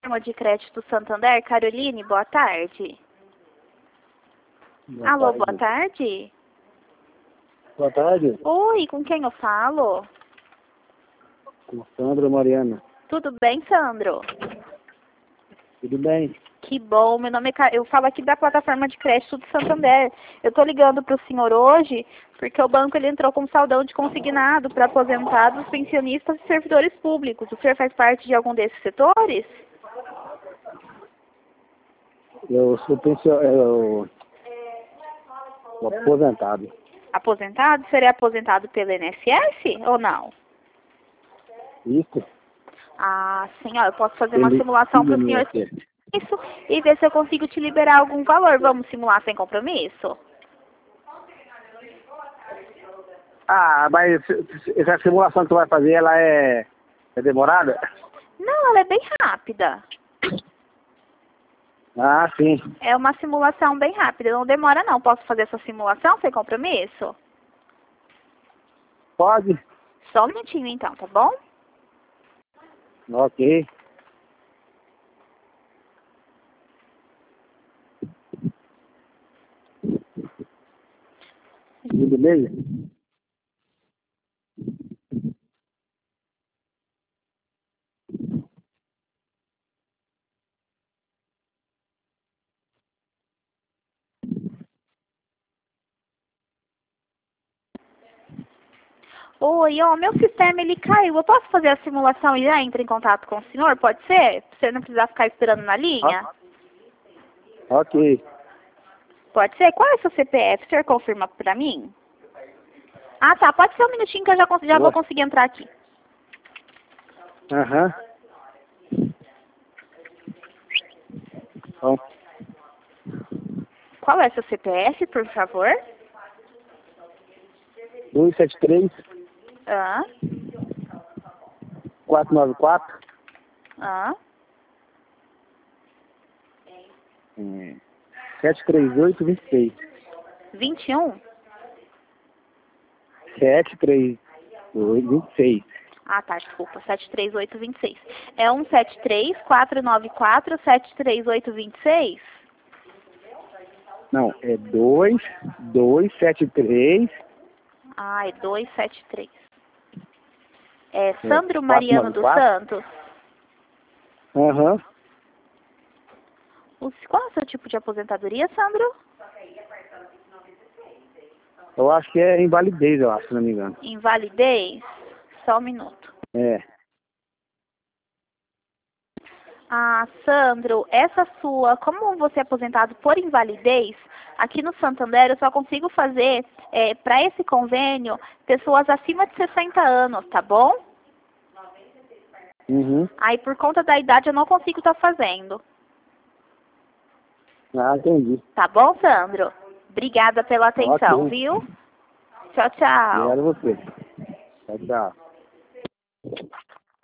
plataforma de crédito Santander, Caroline, boa tarde. Alô, boa tarde. Boa tarde. Oi, com quem eu falo? Com Sandro Mariana. Tudo bem, Sandro? Tudo bem? Que bom, meu nome é eu falo aqui da plataforma de crédito do Santander. Eu tô ligando para o senhor hoje porque o banco ele entrou com saldão de consignado para aposentados, pensionistas e servidores públicos. O senhor faz parte de algum desses setores? Eu sou aposentado. Aposentado? Seria aposentado pelo INSS ou não? Isso? Ah, sim, ó, eu posso fazer uma simulação para o senhor isso e ver se eu consigo te liberar algum valor. Vamos simular sem compromisso? Ah, mas essa simulação que tu vai fazer, ela é demorada? Não, ela é bem rápida. Ah, sim. É uma simulação bem rápida, não demora não. Posso fazer essa simulação sem compromisso? Pode? Só um minutinho então, tá bom? Ok. Tudo bem? Oi, ó, meu sistema ele caiu. Eu posso fazer a simulação e já entrar em contato com o senhor? Pode ser? Pra você não precisar ficar esperando na linha? Ok. Pode ser? Qual é o seu CPF? O senhor confirma pra mim? Ah, tá. Pode ser um minutinho que eu já vou conseguir entrar aqui. Aham. Bom, Qual é seu CPF, por favor? 273 Ah, 494 ah. 738 26. 21? 738 26. Ah, tá. Desculpa. 73826. É 173-494-73826? Não, é 273. Ah, é 273. É Sandro Mariano dos 494. Santos? Aham. Qual é o seu tipo de aposentadoria, Sandro? Eu acho que é invalidez, eu acho, se não me engano. Invalidez? Só um minuto. É. Ah, Sandro, essa sua, como você é aposentado por invalidez, aqui no Santander eu só consigo fazer, para esse convênio, pessoas acima de 60 anos, tá bom? Uhum. Aí por conta da idade eu não consigo estar fazendo. Ah, entendi. Tá bom, Sandro? Obrigada pela atenção, Ok. viu? Tchau, tchau. Obrigado a você. Tchau, tchau.